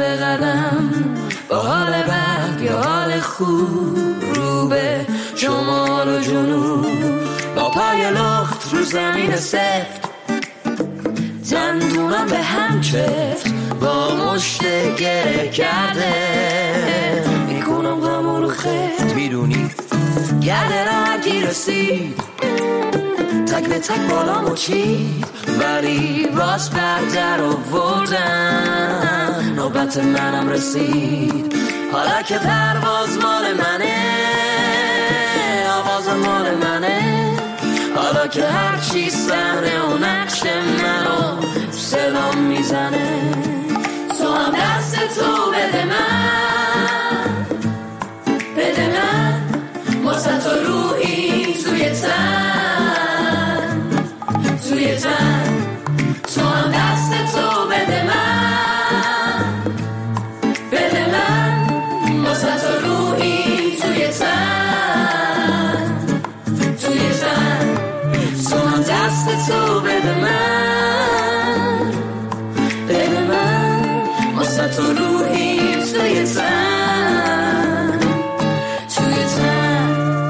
به قدم، با حال بد یا حال خوب، رو به شمال و جنوب، با پای لخت رو زمین سفت، دندونم به هم چفت، با مشت گره کرده میکنم غمو رو خفت. میدونی گرده راحتی رسید، تک به تک بالامو چید، ولی راست بر در آوردن نوبت منم رسید. حالا که پرواز مال منه، آواز مال منه، حالا که هرچی صحنه و نقش منو صدام میزنه، تو هم دست تو بده من، بده من، واسه تو روحی توی تن، توی تن، تو هم دست تو بده من، بده من، واسه تو روحی توی تن، توی تن، تو هم دست تو بده من، بده من، واسه تو روحی توی تن، توی تن.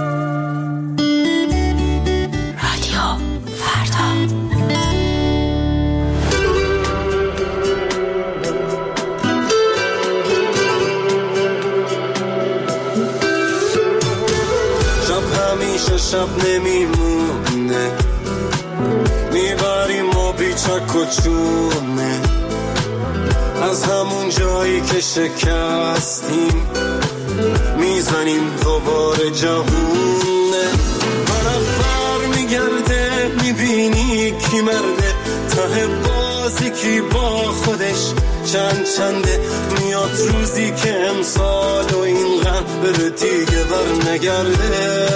رادیو فردا. شب همیشه شب نمیمونه، میبریم ما بیچک و چونه، از همون جایی که شکستیم میزنیم دوباره جوونه. برابر میگرده میبینی کی مرده، ته بازی کی با خودش چند چنده، میاد روزی که امسال و این غم بره دیگه بر نگرده.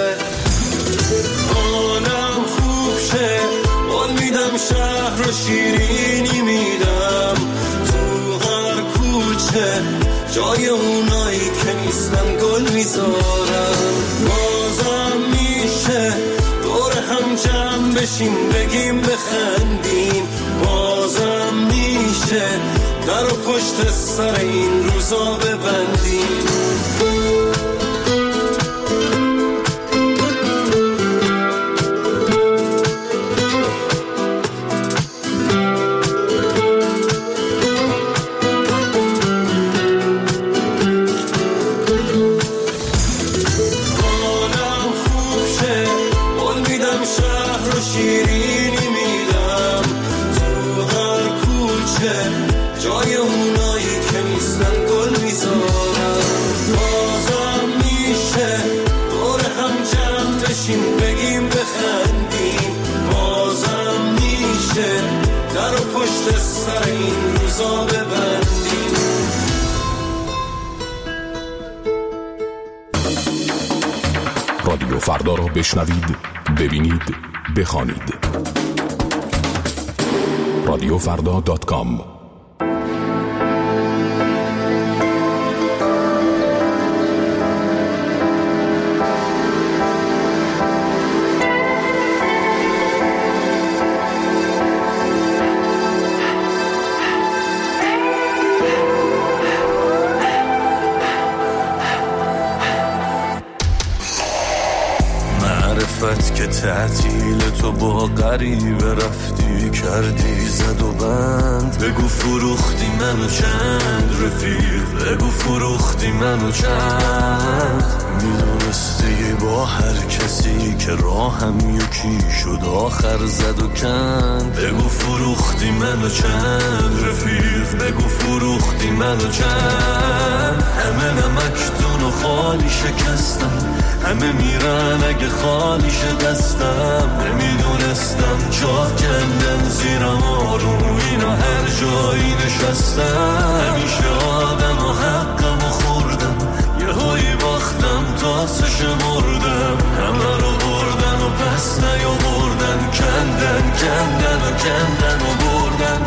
حالم خوب شه، بال میدم شهر رو شیرینی میدم، تو هر کوچه جای اونایی که نیستن گل میذارم. بازم میشه دور هم جمع بشیم بگیم بخندیم، بازم میشه در و پشت سر این روزا ببندیم. رادیو فردا را بشنوید، ببینید، بخوانید. radiofrda.com. که تعطیل تو با غریبه رفتی کردی زد و بند، بگو فروختی منو چند رفیق، بگو فروختی منو چند. میدونستی با هر کسی که راهم یکی شد آخر زد و کند، بگو فروختی منو چند رفیق، بگو فروختی منو چند. همه نمکتون و خالی شکستم، همه میرن اگه خالی دستم، نمیدونستم جا کندن زیرم آروم اینا هر جایی نشستم. همیشه آدم و حقم و خوردم، یه هایی باختم تاسش مردم، همه رو بردن و پس نیا بردن، کندن کندن و کندن و بردن.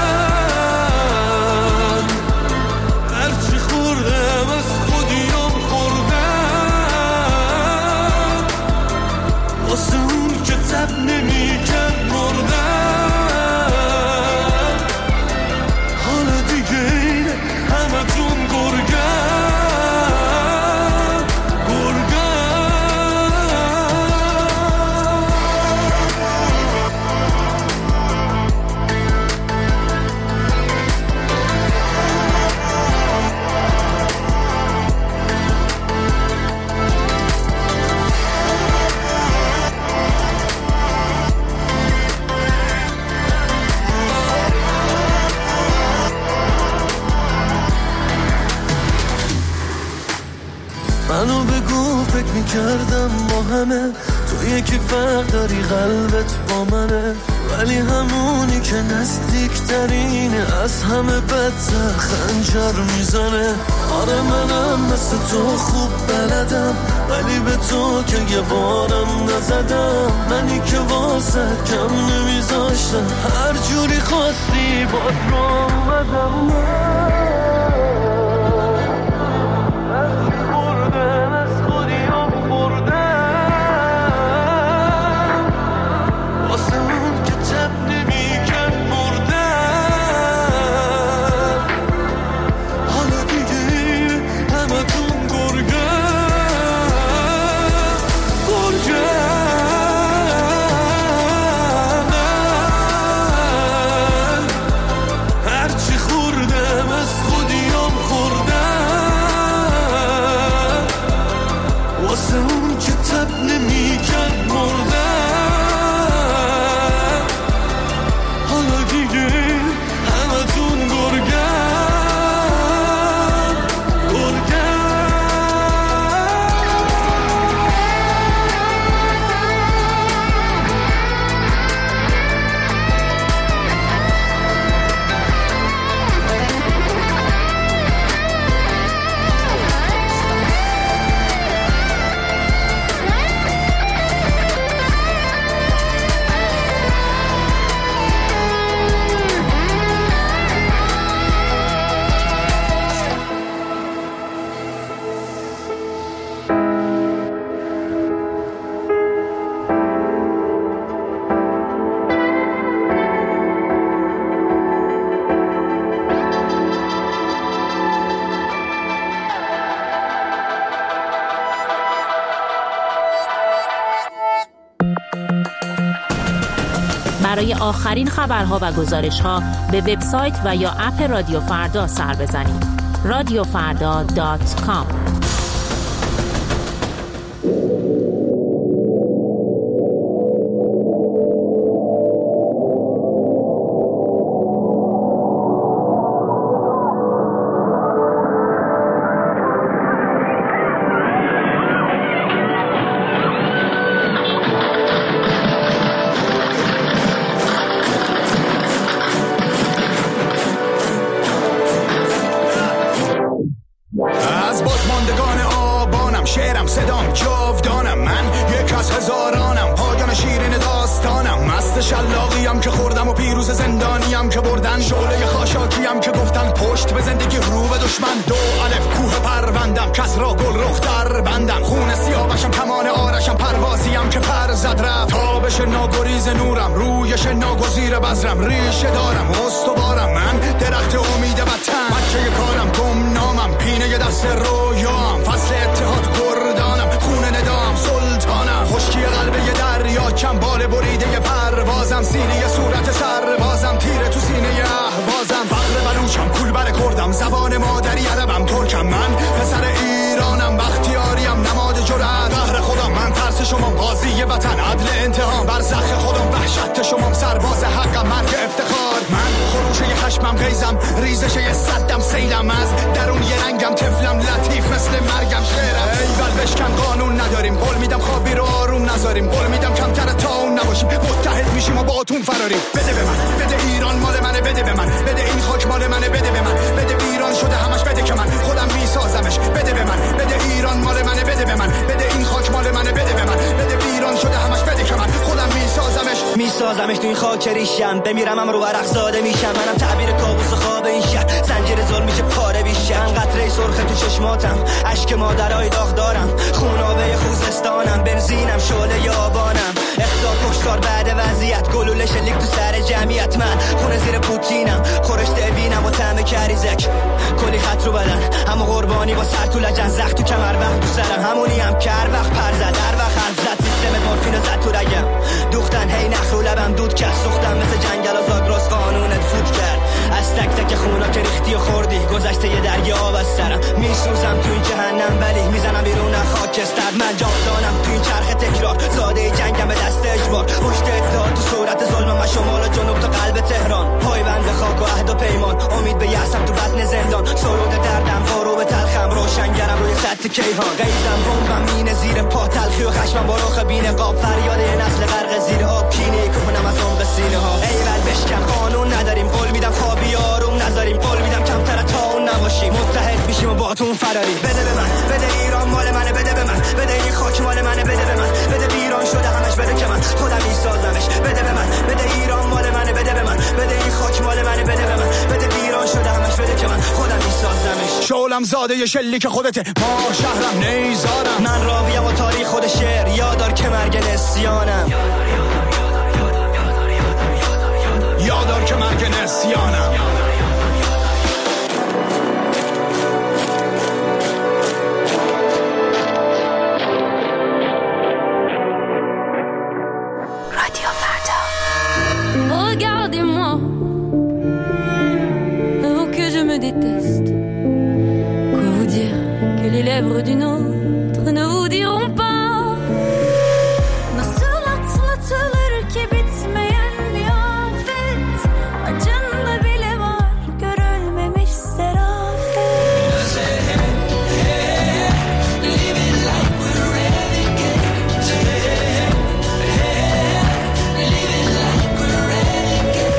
من هرچی خوردم از خودیم خوردم، واسه اون که تب نمی کند مردم. حالا دیگه اینه همه فکر میکردم ما همه تو یکی فرق داری، قلبت با منه، ولی همونی که نزدیکترینه از همه بدتر خنجر میزنه. آره منم مثل تو خوب بلدم، ولی به تو که یه بارم نزدم. منی که واسه کم نمیذاشتم، هر جوری خواستی باد رو اومدم. برای آخرین خبرها و گزارش‌ها به وبسایت و یا اپ رادیو فردا سر بزنید. radiofarda.com. شلاقیم که خوردم و پیروز زندانیم که بردن، شعله خاشاکیم که گفتن پشت به زندگی رو به دشمن. 2 الف کوه پروندم، کس را گل رخ در بندم، خون سیاوشم کمان آرشم، پروازیم که پر زد رفت. تابش ناگریز نورم، رویش ناگزیر بذرم، ریشه دارم استوارم، من درخت امید وطن. بچه کارم گمنامم، پینه دست رویام، فصل اتحاد کردانم، خون ندام سلطانم، خشکی قلب یه دریا، کم بال بریده پروازم، سینه صورت سربازم، تیره تو سینه اهوازم، فقر بلوچم، کول بر کردم، زبان مادری عربم، ترکم، من پسر ایرانم، بختیاریم، نماد جرأت، قهر خودم، من ترس شما، قاضی وطن، عدل انتقام، برزخ خودم، وحشت شما، سرباز حقم، مرگ افتخار، من خروشه خشمم، غیزم، ریزش صدم، سیلم، از درون یه رنگم، طفلم، لطیف مثل مرگم، شعرم، ایول بشکن، قانون نداریم، قول میدم خوابی رو آروم نذاریم، قول میدم کمتر تا اون نباشیم، متحد میشیم و با اتون فراریم. بده به من، بده ایران مال منه، بده به من، بده این خاک مال منه، بده به من، بده ایران شده همش، بده که من خودم میسازمش، بده به من، بده ایران مال منه، بده به من، بده این خاک مال منه، بده به من، بده ایران شده همش، بده که من خودم میسازمش تو این خاک ریشم، بمیرم هم رو ورق زاده میشم، منم تعبیر کابوس خواب این شهر، زنجیر ظلم میشه پاره بیشم، قطره سرخ تو چشماتم، اشک مادرای داغ دارم، خونابه خوزستانم، بنزینم، شعله آبانم، اخطار کشتار بعد وضعیت، گلوله شلیک تو سر جمعیت، من خونه زیر پوتینم، خورشت وینم و طعم کریزک، کلی خط رو بدن، اما قربانی با سر تو لجن، زخم تو کمر وقت تو سرم، همونی هم که هر وقت پر زد، هر وقت حرف زد، سیستم مورفین زد تو رگم، دوختن هی نخ رو لبم دود کرد، سوختم مثل جنگل و زاگرس، قانونت فوت کرد، از تک تک خونا که ریختی و خوردی، گذشته یه دریا آب از سرم، میسوزم تو این جهنم ولی میزنم بیرون خاکستر، من جاودانم تو این چرخ تکرار، زاده جنگم به دست اجبار، پشت اتحاد تو صورت ظلمم، و شمال و جنوب تا قلب تهران، پایبند خاک و عهد و پیمان، امید به یأسم تو بطن زندان، سرود دردم، غروب تلخم، روشنگرم روی خط مثل کیهان قیدم بمبم مینه زیر پا تلخی و خشمم با رخ بین قاب فریاد یه نسل غرق زیر آب کینه کنم از عمق سینه ها ایول بشکن قانون نداریم قول میدم خوابی آروم نذاریم قول میدم کمتر تا اون نباشیم متحد میشیم و باهاتون فراری بده به من بده ایران مال منه بده به من بده این خاک مال منه بده به من بده ویران شده همش بده که من خودم میسازمش بده به من بده ایران مال منه بده به من بده این خاک مال منه بده به من بده ویران شده همش بده که من خودم میسازمش شولم زاده ی شلیک خودته ما شهرم نیزارم من راویم و تاریخ خود شعر یادار که مرگ نسیانم یادار که مرگ نسیانم Regardez-moi, oh que je me déteste. Quoi vous dire que les lèvres d'une autre ne vous diront pas. Nasıl atlatılır ki bitmeyen bir afet. Acında bile var görülmemiş serafet. Living like we're renegades. Living like we're renegades.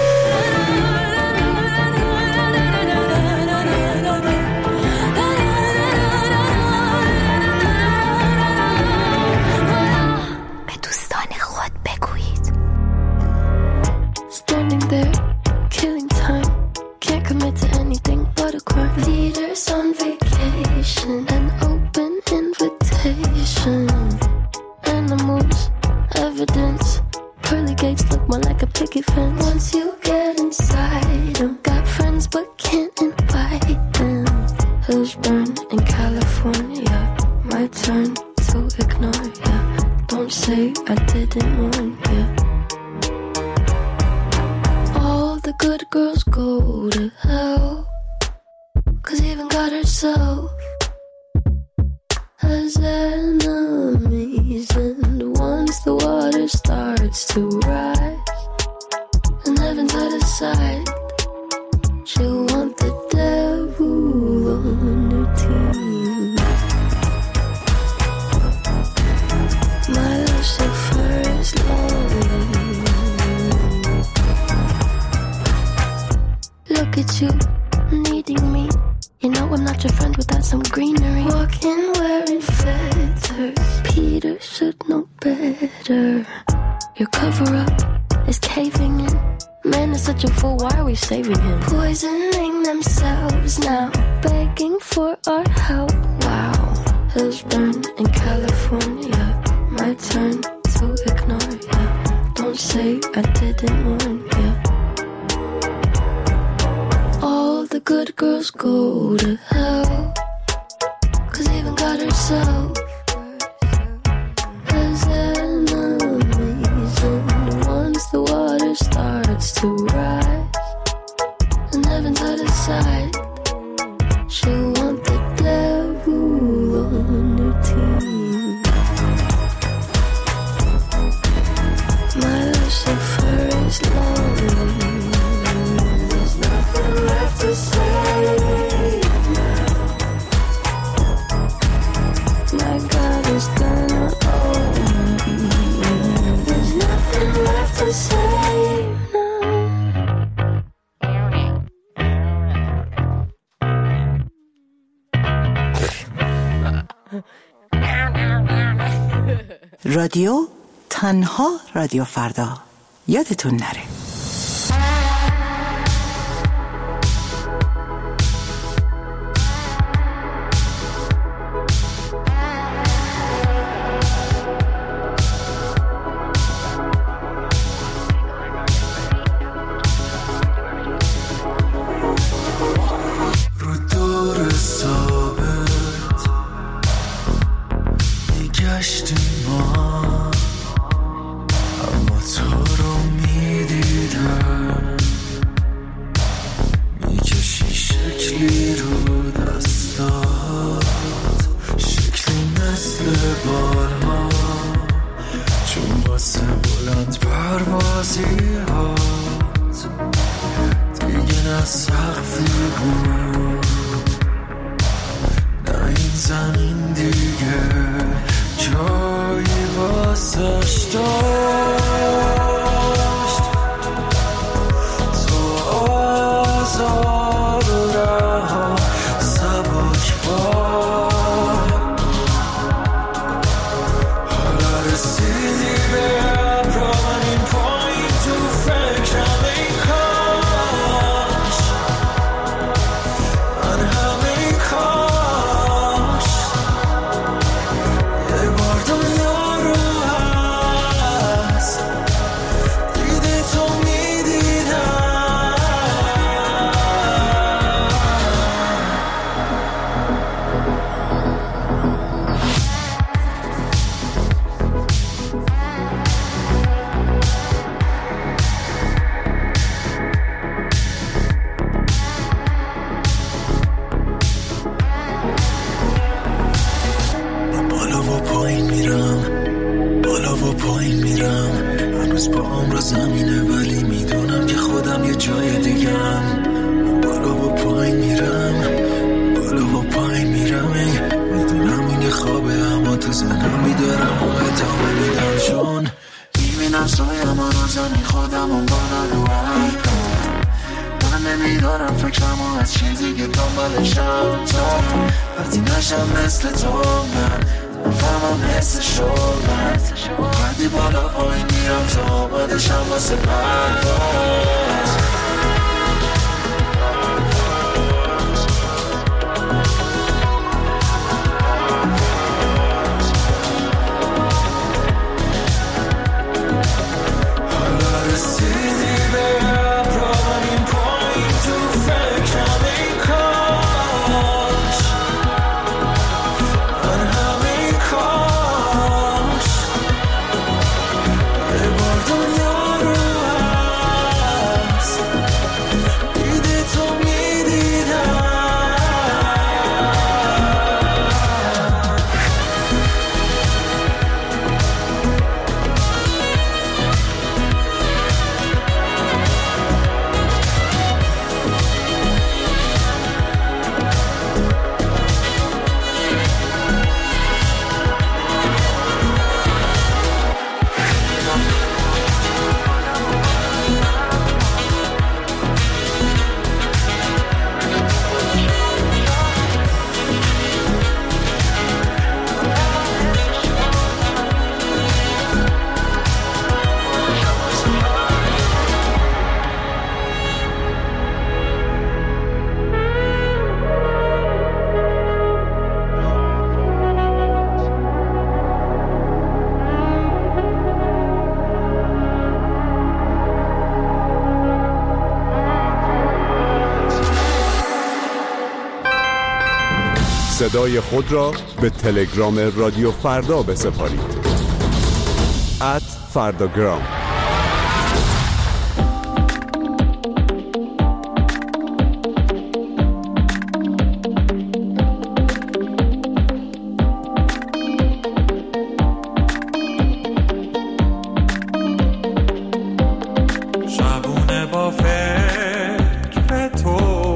به دوستان خود بگویید. Standing there, killing time. Can't commit to anything but a crime. Leaders on vacation, an open invitation. Animals, evidence. Pearly gates look more like a picket fence. Once you get inside them, got friends but can't invite them. Hills burn in California. My turn to ignore ya. Don't say I didn't warn ya. All the good girls go to hell, 'cause even God herself has enemies. And once the water starts to rise and heaven's out of sight, she'll want the devil on her team. My Lucifer is lonely. Look at you, needing me. You know I'm not your friend without some greenery. Walking wearing feathers, Peter should know better. Your cover-up is caving in. Man is such a fool, why are we saving him? Poisoning themselves now, begging for our help. Wow, hills burn in California. My turn to ignore ya. Don't say I didn't warn ya. All the good girls go to hell, 'cause even God herself has enemies. And once the water starts to rise and heaven's out of sight, she'll want the devil on her team. My Lucifer is lonely. There's nothing left to say now. My God is gonna own me. There's nothing left to say now. رادیو تنها رادیو فردا، یادتون نره. رو دور ثابت میگشتیم ما، اما تو رو میدیدم، میکشی شکلی رو دستات، شکلی مثل بارها، چون واسه بلند پروازی هات دیگه نه سقفی بود نه این زمین بالا زمینه ولی میدونم که خودم یه جای دیگم. بالا و پایین میرم، بالا و پایین میرم. میدونم این یه خوابه اما تو زنم میدارم و ادامه میدم، چون میبینم سایم رو زمین خودم و بالا رو من نمیدارم فکرمو از چیزی که دنبالشم. تا وقتی نشم مثل تو من فهمم حس شدن، وقتی بالا پایین میرم تا آمدشم واسه پرواز. صدای خود را به تلگرام رادیو فردا بسپارید. @فرداگرام. شبونه با فکر تو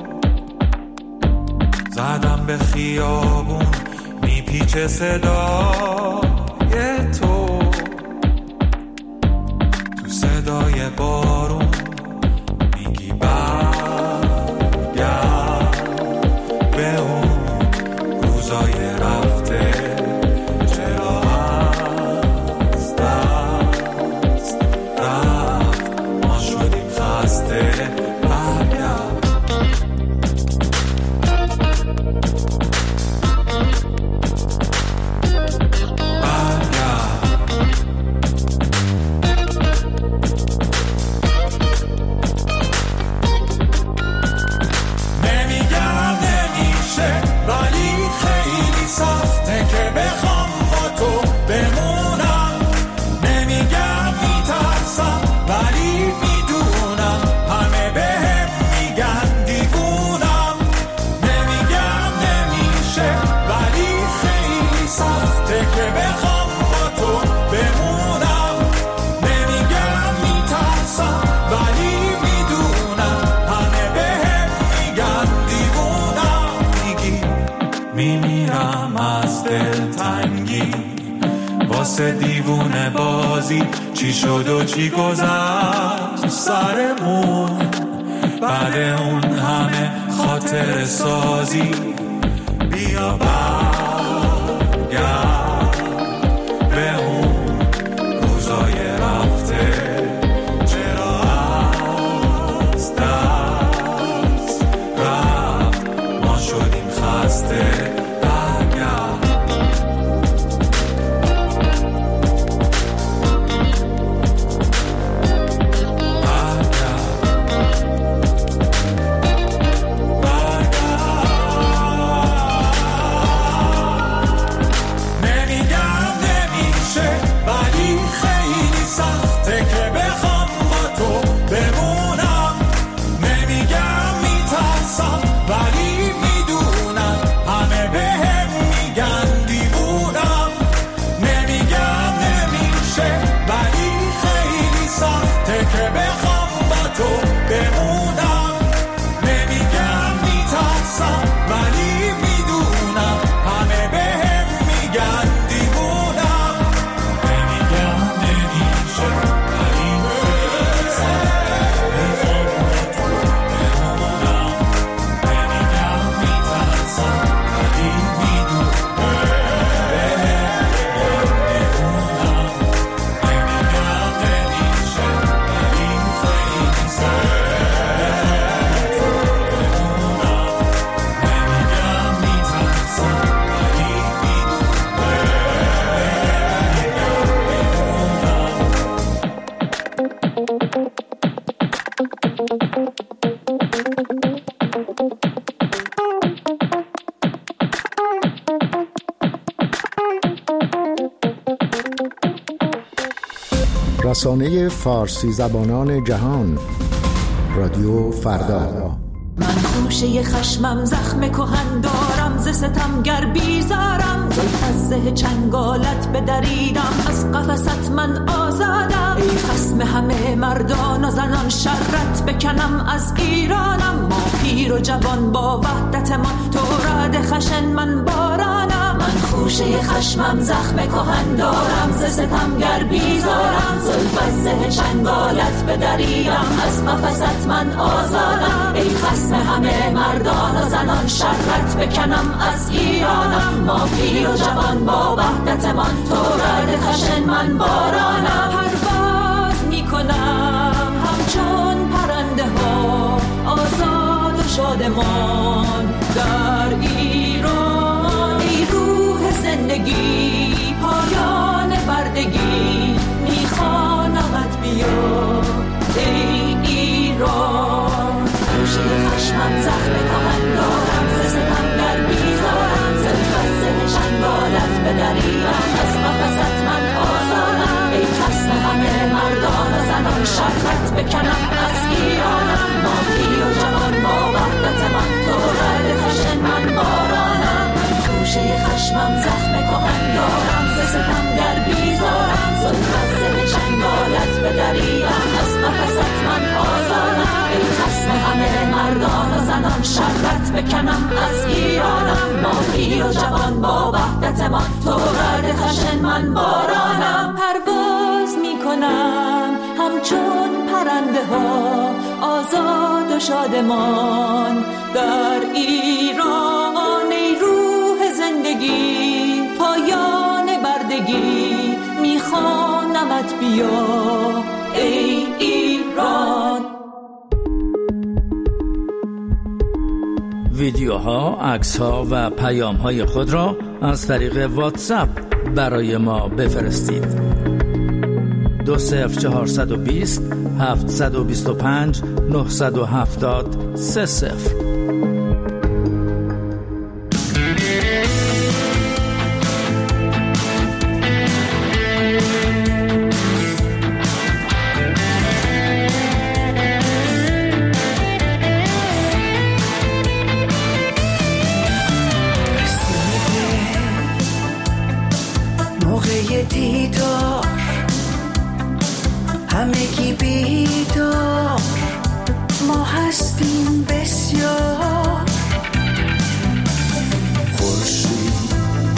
زدم به خیابون، میپیچه صدای تو، تو صدای بارون میگی برگرد به اون روزای رفته. چرا از دست رفت ما شدیم خسته. واسه دیوونه بازی چی شد و چی گذشت سرمون، بعد اون همه خاطر سازی. بیا برگرد به اون روزای رفته. چرا از دست رفت ما شدیم خسته. رسانه فارسی زبانان جهان، رادیو فردا. من خوشه خشمم زخم کهن دارم، ز ستمگر بیزارم، زلف از زه چنگالت بدریدم، از قفست من آزادم. ای خصم همه مردان و زنان، شرت بکنم از ایرانم. ما پیر و جوان با وحدت من، تو رعد خشن من بارانم. من خوشه خشمم زخم کهن دارم، ز ستمگر بیزارم، زلف از زه چنگالت بدریدم، از قفست من آزادم. ای خصم همه مردان و زنان، شرت بکنم از ایرانم. ما پیر و جوان با وحدت من، تو رعد خشن من بارانم. پرواز میکنم همچون پرنده ها، آزاد و شادمان در ایران. ای روح زندگی، پایان بردگی، میخوانمت بیا ای ایران. خوشه خشمم زخم کهن دارم، ز ستمگر بیزارم، زلف از زه چنگالت بدریدم، از قفست من آزادم. ای خصم همه مردان و زنان، شرت بکنم از ایرانم. ما پیر و جوان با وحدت من، تو رعد خشن من بارانم. من خوشه خشمم زخم کهن دارم، ز ستمگر بیزارم، زلف از زه چنگالت بدریدم، از قفست من آزادم. ای خصم همه مردان و زنان، شرت بکنم از ایرانم. ما پیر و جوان با وحدت من، تو رعد خشن من بارانم. پرواز میکنم همچون پرنده ها، آزاد و شادمان در ایران. ای روح زندگی، پایان بردگی، میخوانمت بیا ای ایران. ویدیوها، عکس‌ها و پیام‌های خود را از طریق واتساپ برای ما بفرستید. 20420 725 970 30. دیدار همگی بیدار، ما هستیم بسیار. خورشید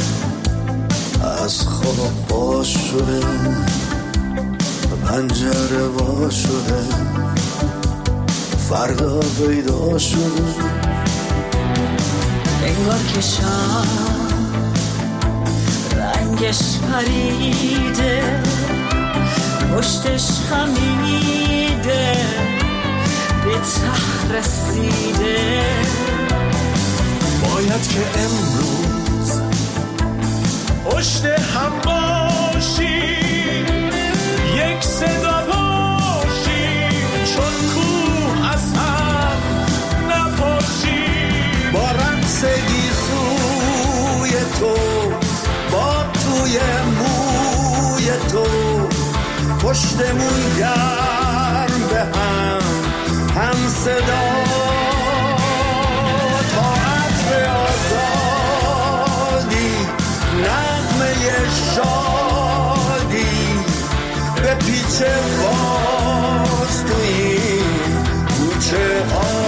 از خواب باز شده، پنجره وا شده، فردا پیدا شده. انگار که شام رنگش پریده، پشتش خمیده، به ته رسیده. باید که امروز پشت هم باشیم، یک صدا باشیم، چون کوه از هم نپاشیم. با رقص گیسوی تو، با توی موی تو، پشتمون گرم به هم صدا. طاعت به آزادی، نغمه شادی، به پیچ باز تو این کوچه ها.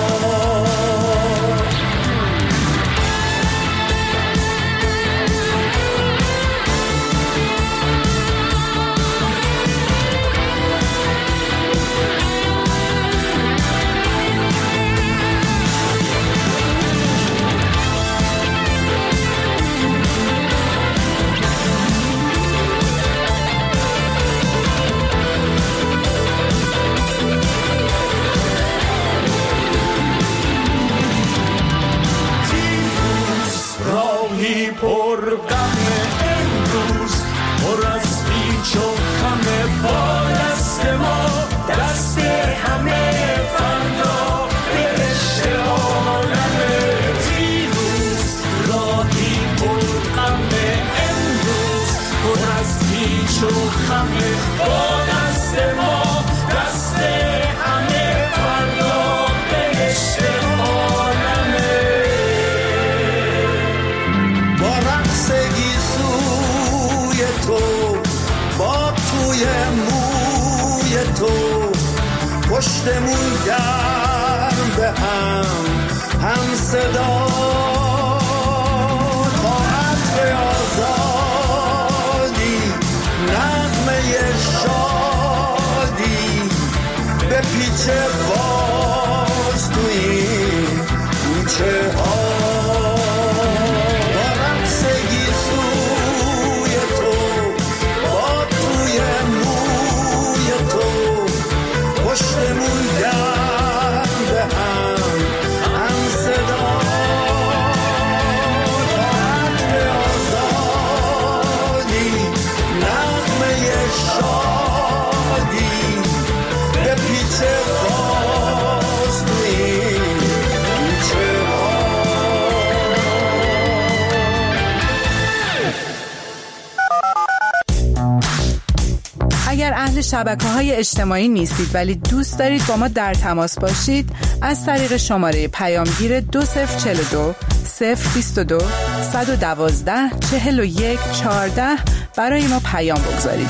پیچ و خمه با دست پشتمون گرم به هم صدا تا عطر آزادی نغمه شادی به پیچه باز تو این کوچه ها با رقصگی سوی تو با توی موی تو پشتمون گرم به هم صدا تا عطر آزادی نغمه شادی به پیچه باز تو این کوچه ها. اگر اهل شبکه‌های اجتماعی نیستید ولی دوست دارید با ما در تماس باشید، از طریق شماره پیامگیر 2042 022 112 41 14 برای ما پیام بگذارید.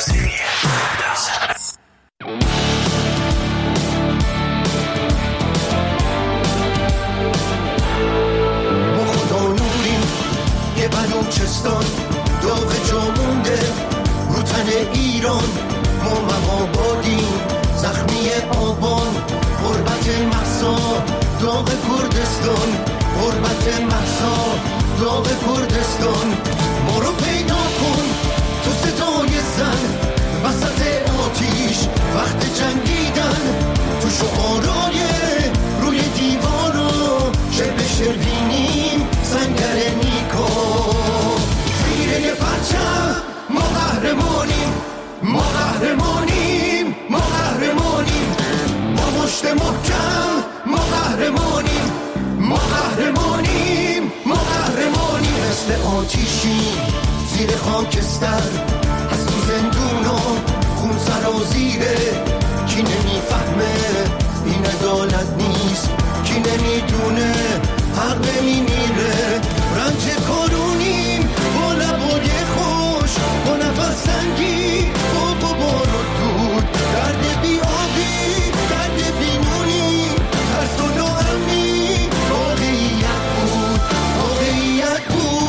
ما خدا نوریم یه بلوچستان داغ جا مونده رو تن ایران، ما مهابادیم زخمی آبان، غربت مهسا داغ کردستان، غربت مهسا داغ کردستان. ما رو پیدا کن تو صدای زن وسط آتیش وقت جنگیدن، تو شعارای روی دیوارا شب شروینیم سنگر نیکا، زیر یه پرچم ما قهرمانیم، ما قهرمانیم، ما قهرمانیم، با مشت محکم ما قهرمانیم، ما قهرمانیم، ما قهرمانیم. مثل آتیشیم زیر خاکستر از تو زندونا خون سرازیره، کی نمیفهمه این عدالت نیست، کی نمیدونه حق نمیمیره. رنج کارونیم با لبای خوش با نفس سنگی با بار و دود، درد بی آبی درد بی نونی ترس و ناامنی واقعیت بود، واقعیت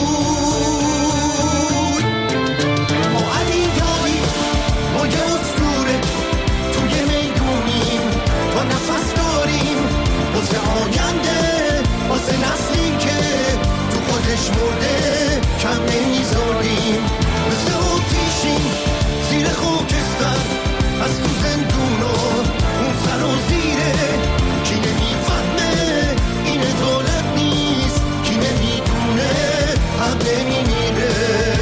بود. ما علی داریم ما یه اسطوره توی میدونیم تا نفس داریم واسه آینده، واسه نسلی که تو خودش مرده کم نمیذاریم. مثل آتیشیم زیر خاکستر از تو زندونا خون سرازیره، کی نمیفهمه این عدالت نیست، کی نمیدونه حق نمیمیره.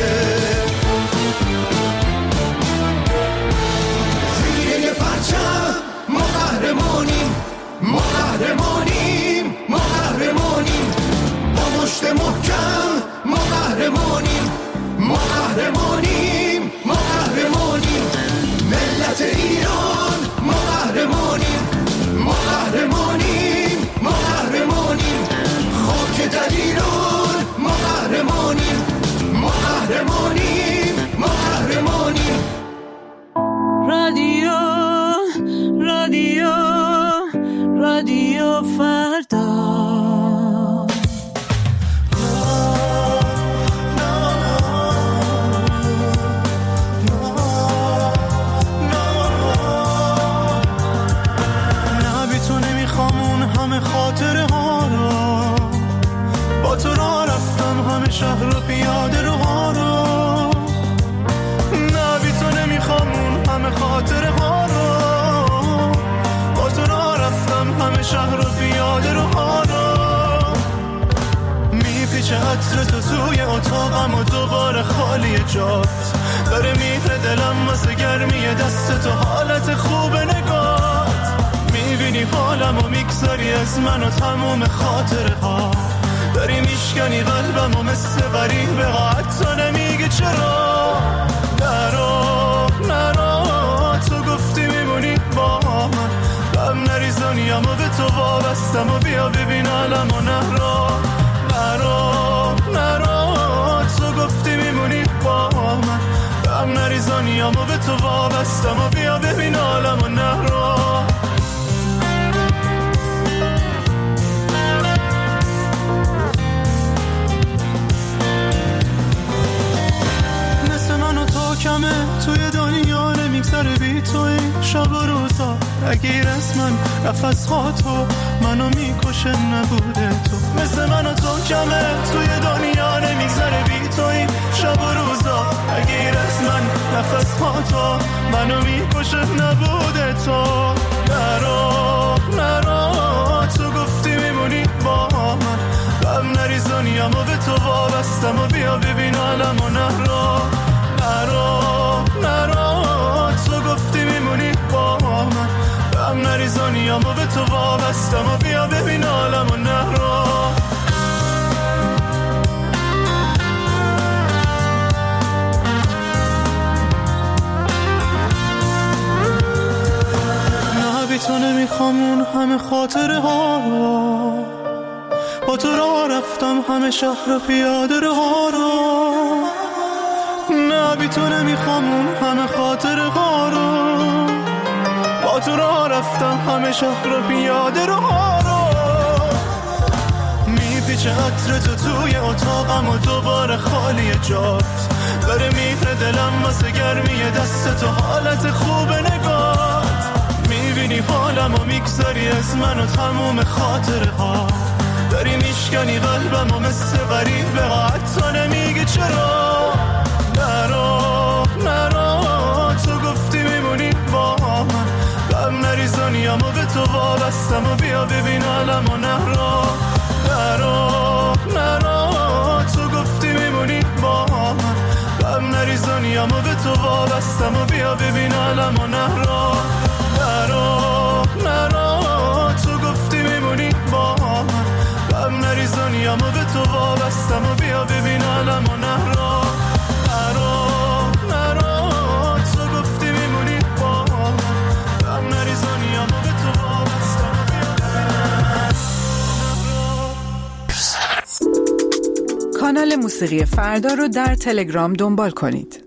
زیر یه پرچم ما قهرمانیم، ما قهرمانیم، ما قهرمانیم، با مشت محکم ما قهرمانیم، ما قهرمانیم، ما قهرمانیم. ملت ایران ما قهرمانیم، ما قهرمانیم، ما قهرمانیم، خاک در ایران ما قهرمانیم، ما قهرمانیم، ما قهرمانیم. رادیو رادیو رادیو فردا. خاطره ها رو با تو را رفتم همه شهر و پیاده رو ها رو، نه بی تو نمیخوام اون همه خاطره ها رو، با تو را رفتم همه شهر و پیاده رو ها رو. میپیچه عطر تو توی اتاقم و دوباره خالی جات داره میره دلم واسه گرمی دست تو، حالت خوب نگات میبینی حالم و میگذاری از من و تموم خاطره ها، داری میشکنی قلبم و مثل غریبه ها، حتی نمیگه چرا. نرو تو گفتی میمونی با من، غم نریزانیم و به تو وابستم و بیا ببین عالم و نرو. نرو تو گفتی میمونی با من، غم نریزانیم و به تو وابستم و بیا ببین عالم و نرو. بگیر از من نفس ها تو منو میکشه نبوده تو مثل من و تو کمه توی دنیا نمیگذره بی تو این شب و روزا بگیر از من نفس ها تو منو میکشه نبوده تو نرو تو گفتی میمونی با من غم نریز دنیامو به تو وابستم و بیا ببین عالمو نرو تو گفتی میمونی با من غم نریز دنیامو به تو وابستم و بیا ببین عالمو نرو بی تو نمیخوام اون همه خاطره ها رو با تو راه رفتم همه شهر پیاده ها رو نه بی تو نمیخوام اون همه خاطره ها رو با تو راه رفتم همه شهر پیاده ها رو میپیچه عطر تو توی اتاقم و دوباره خالی جات داره میره دلم واسه گرمی دست تو حالت خوب نگات میبینی حالم و میگذاری از من و تموم خاطره ها داری میشکنی قلبم و مثل غریب به حتی نمیگی چرا نرو تو گفتی میمونی با من غم نریز دنیامو به تو وابستم و بیا ببین عالمو نرو تو گفتی میمونی با من غم نریز دنیامو به تو وابستم و بیا ببین عالمو نرو تو گفتی میمونی با من غم نریز دنیامو به تو وابستم و بیا ببین عالمو نرو تو گفتی میمونی با من غم نریز دنیامو به تو وابستم و بیا ببین کانال موسیقی فردا رو در تلگرام دنبال کنید.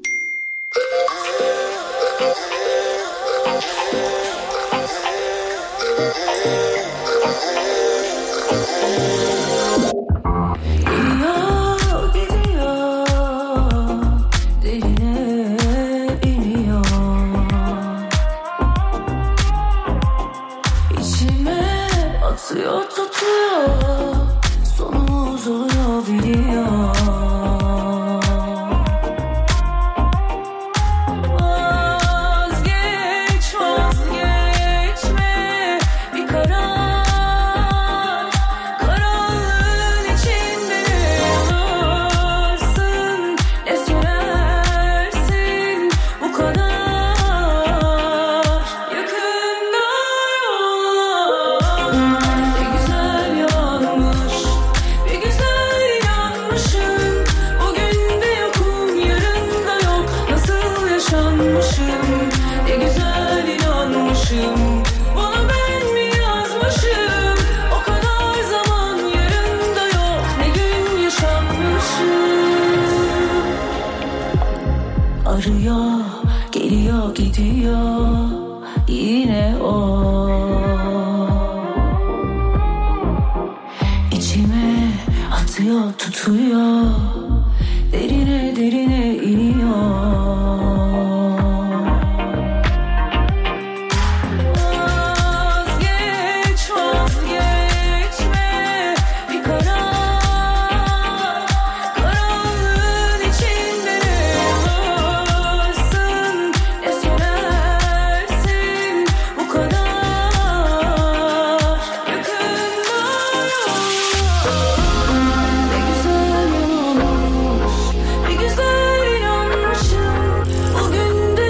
Bugün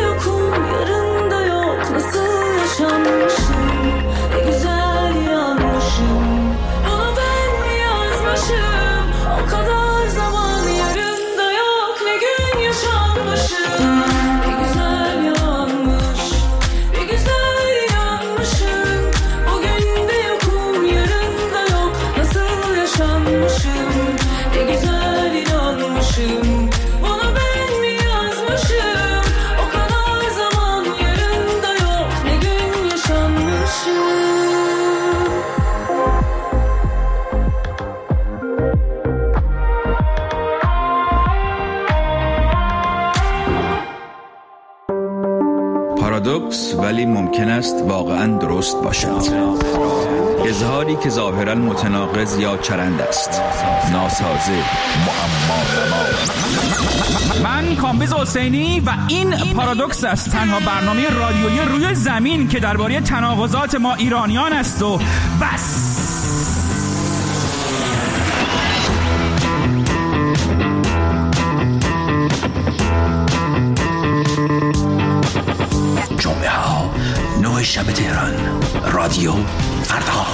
پارادوکس ولی ممکن است واقعا درست باشد. اظهاری که ظاهرا متناقض یا چرند است، ناسازه، معما. من کامبیز حسینی و این پارادوکس است، تنها برنامه رادیویی روی زمین که درباره تناقضات ما ایرانیان است و بس. جمعه ها 9 شب تهران، رادیو فردا.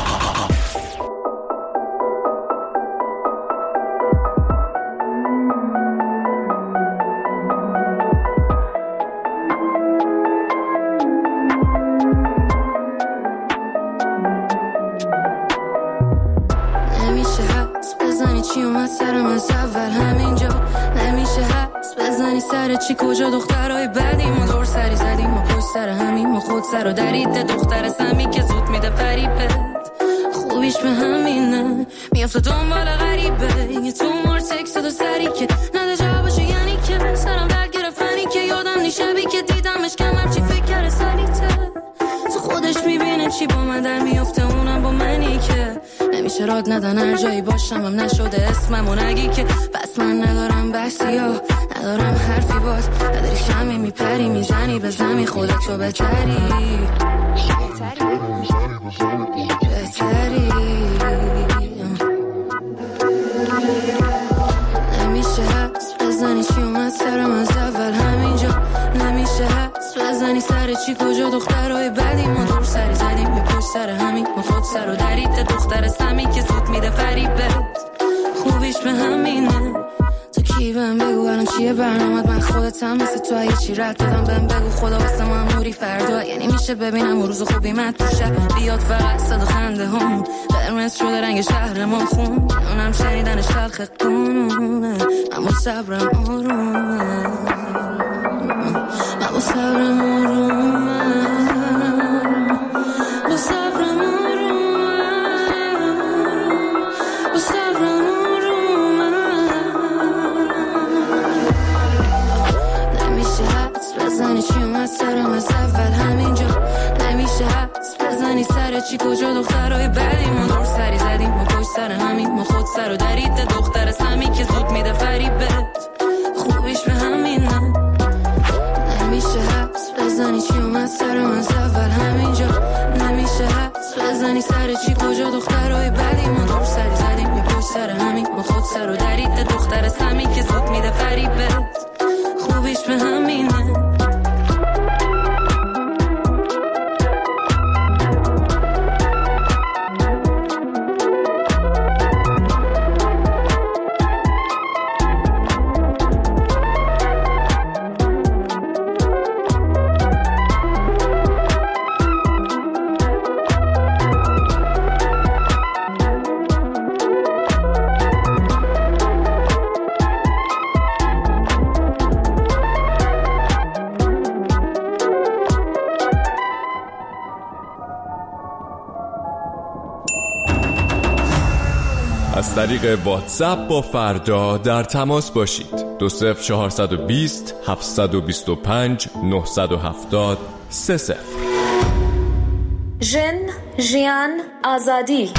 نمیشه حس بزنی چی اومد سرم از اول همینجا، نمیشه حس بزنی سر چی کجا دخترهای بدیم و دور سری زدیم و پشت سر همین و خود سر و درید دختر سمی که زود میده فریبت، خوبیش به همینه میافته دنبال غریبه، یه تو مار تکست دو سری که نده جوابشو، یعنی که سرم درد گرفتنی که یادم نی شبی که دیدمش کمر چی فکر کرده سلیته، تو خودش میبینه چی با من در میافته اونم با منی که نمیشه راد ندن هر جایی باشم هم نشده اسممو نگی که بس من ندارم بحثی ها ندارم حرفی باز نداری شمی میپری میزنی به زمین خودتو بهتری نمیشه حس بزنی چی اومد سرم از اول همینجا، نمیشه حس بزنی سر چی کجا دخترهای بدی ما دور سری زدیم به پشت سر همین ما خود سر و درید دختر سمی که زود میده فریبت، خوبیش به همینه تو کی بهم بگو الان چیه برنامت، من خودتم مثل تو اگه چی رد بدم بهم بگو خدا واسه ما اموری فردا، یعنی میشه ببینم روز خوبی مد توشه بیاد فقط صد و خنده هم قرمز شده رنگ شهرمون خون اونم شنیدنش تلخ قانونه، من با صبرم آرومه، من با صبرم آرومه، با صبرم آرومه، با صبرم آرومه، نمیشه حدس بزنی چی اومد سرم از اول همینجا، نمیشه حدس بزنی سر چی کجا دخترهای بدی ما دور سری زدیم ما پشت سر همین ما خود سر و درید دختر سمی که زود میده فریبت، خوبیش به همینه نمیشه حدس بزنی چی اومد سرم از اول همینجا، نمیشه حدس بزنی سر چی کجا دخترهای بدی ما دور سری زدیم یا پشت سر همین ما خود سر و درید دختر سمی که زود میده فریبت، خوبیش به همینه. از طریق واتساپ با فردا در تماس باشید. 20420 725 970 30. ژن ژیان آزادی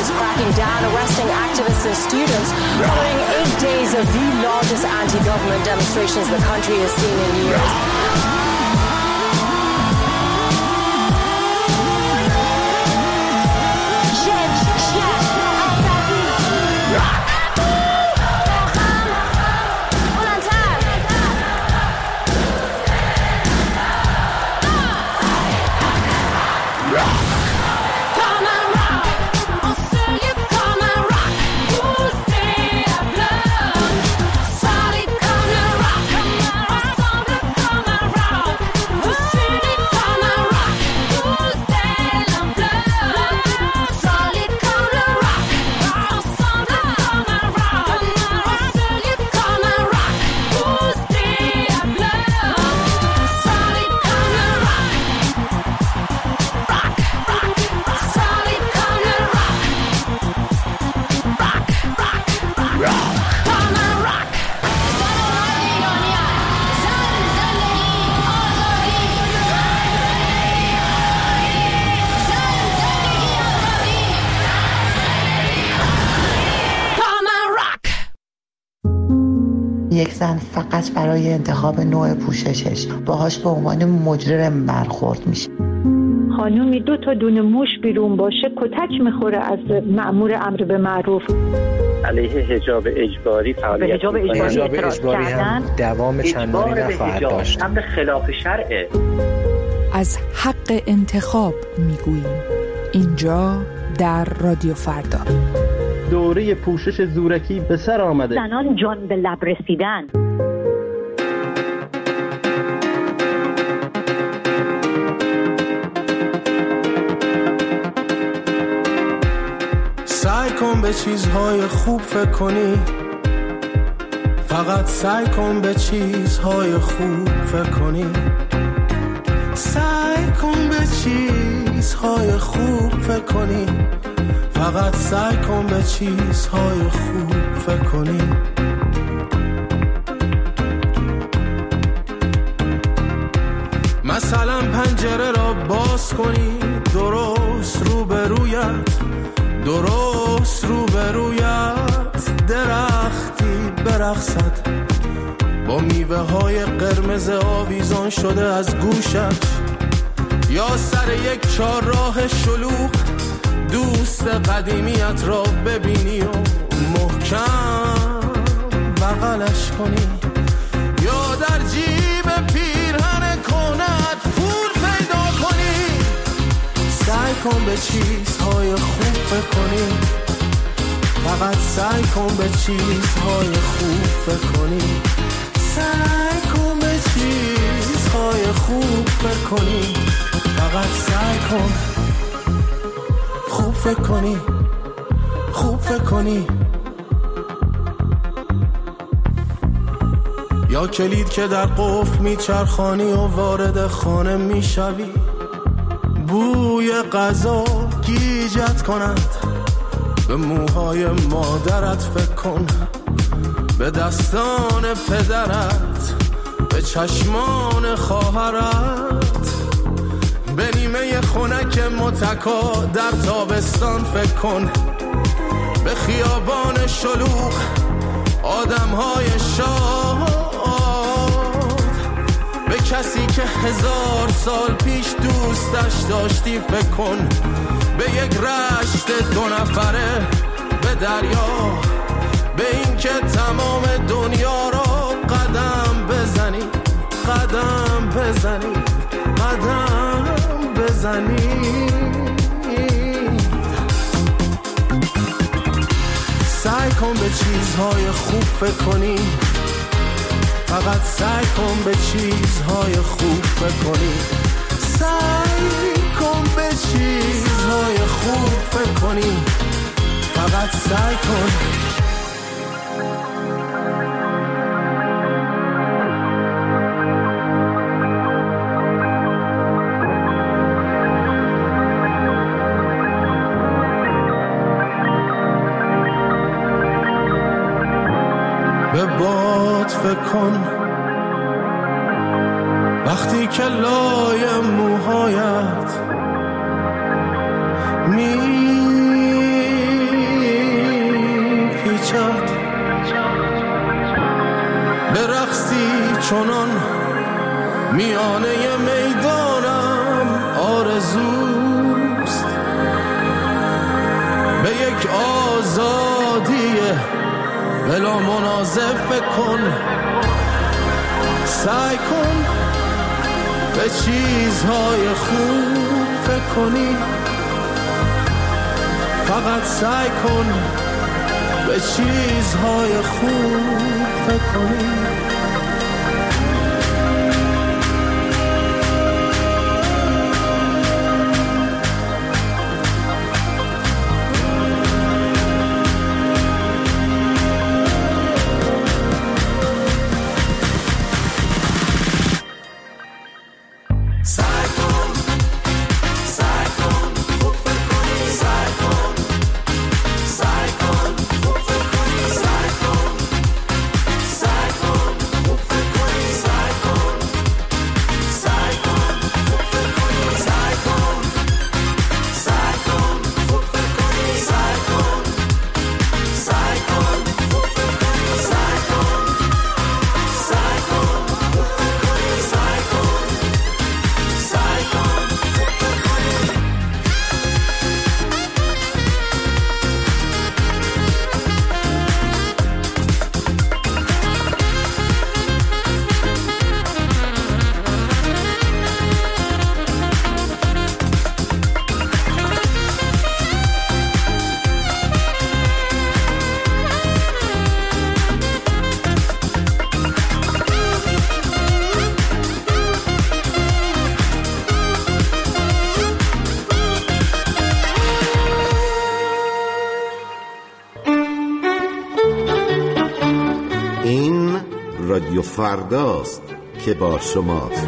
is cracking down, arresting activists and students following 8 days of the largest anti-government demonstrations the country has seen in years. یک زن فقط برای انتخاب نوع پوششش باهاش به عنوان مجرم برخورد میشه. خانومی 2 تا دونه موش بیرون باشه کتک میخوره از مأمور امر به معروف. علیه حجاب اجباری فعالیت حجاب اجباری هم دوام چندانی نخواهد داشت. امر خلاف شرعه. از حق انتخاب میگوییم اینجا در رادیو فردا. دوره پوشش زورکی به سر آمده. زنان جان به لب رسیدن. سعی کن به چیزهای خوب فکر کنی، فقط سعی کن به چیزهای خوب فکر کنی، سعی کن به چیزهای خوب فکر کنی، فقط سعی کن به چیزهای خوب فکر کنی. مثلا پنجره را باز کنی، درست روبرویت درختی برقصد با میوه های قرمز آویزان شده از گوشش، یا سر یک چهارراه شلوغ دوست قدیمیت را ببینی و محکم بغلش کنی، یا در جیب پیرهن کنت پول پیدا کنی. سعی کن به چیزهای خوب فکر کنی، فقط سعی کن به چیزهای خوب فکر کنی، سعی کن به چیزهای خوب فکر کنی، فقط سعی کن خوب فکر کنی، خوب فکر کنی. یا کلید که در قفل میچرخانی و وارد خانه میشوی، بوی غذا گیجت کند، به موهای مادرت فکر کن، به دستان پدرت، به چشمان خواهرت، به نیمه خنک متکا در تابستان فکر کن، به خیابان شلوغ آدمهای شاد، به کسی که 1000 سال پیش دوستش داشتی فکر کن، به یک رشت 2 نفره، به دریا، به این که تمام دنیا را قدم بزنی، قدم بزنی، قدم بزنی. سعی کن به چیزهای خوب فکر کنی، فقط سعی کن به چیزهای خوب فکر کنی، سعی کن به چیزهای خوب فکر کنی، فقط سعی کن. به باد فکر کن وقتی که لای موهایت میره باشد، به رقصی چنان میانه میدانم آرزوست، به یک آزادی بلا منازع فکر کن، سعی کن به چیزهای خوب فکر کنی، فقط سعی کن به چیزهای خوب فکر کنی. رادیو فرداست که با شماست.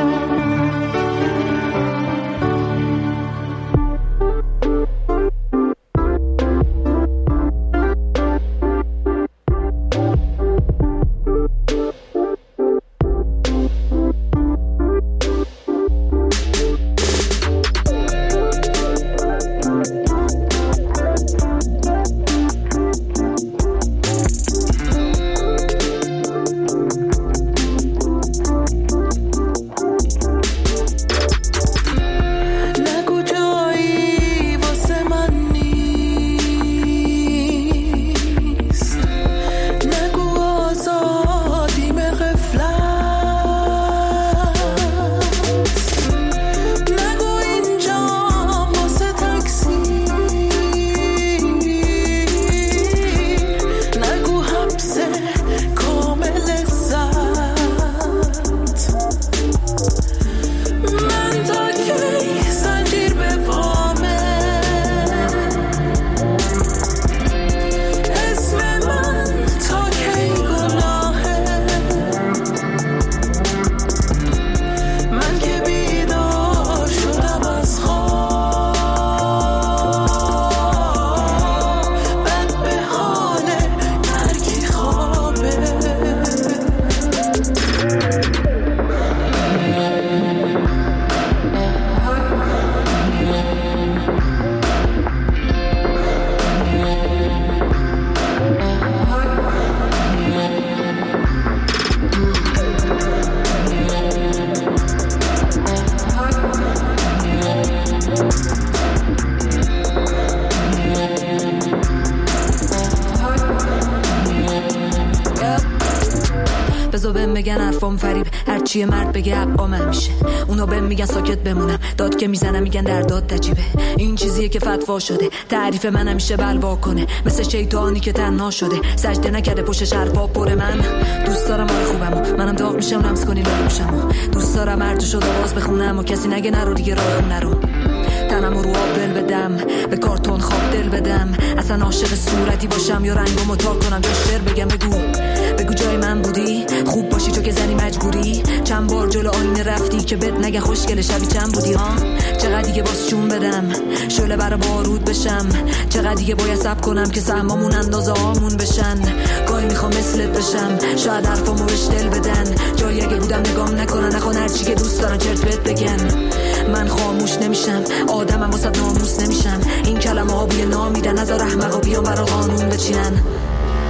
بگن حرفام فریب، هرچی مرد بگه ابقام میشه. اونا بهم میگن ساکت بمونم، داد که میزنم میگن در داد تجیبه. این چیزیه که فتوا شده، تعریف من همیشه بلوا کنه، مثل شیطانی که تنها شده، سجده نکرده پشتش حرفا پر. من دوست دارم آره خوبمو، منم داغ میشم لمس کنی لالو میشم. دوست دارم هر شده آواز بخونم و کسی نگه نرو دیگه راه خونه رو. تنم رو آب دل بدم، به کارتون خواب دل بدم، اصلا عاشق صورتی باشم یا رنگمو تا کنم، یا شعر بگم. بگو جای من بودی، خوب باشی چون که زنی مجبوری. چند بار جلو آینه رفتی که بد نگه خوشگل شبی چند بودی ها. چقدر دیگه باز چون بدم شعله برا بارود بشم، چقدر دیگه باید صبر کنم که سهمامون اندازه هامون بشن. گاهی میخوام مثلت بشم، شاید حرفامو بهش دل بدن، جایی اگه بودم نگام نکنن، نخوان هرچی که دوست دارن چرت بهت بگن. من خاموش نمیشم، آدمم واسه ناموس نمیشم. این کلمه ها بوی نامیدن، نذار احمقا بیان برا قانون بچینن.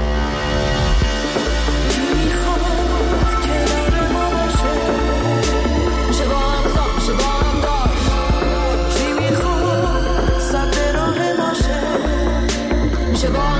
همیشه با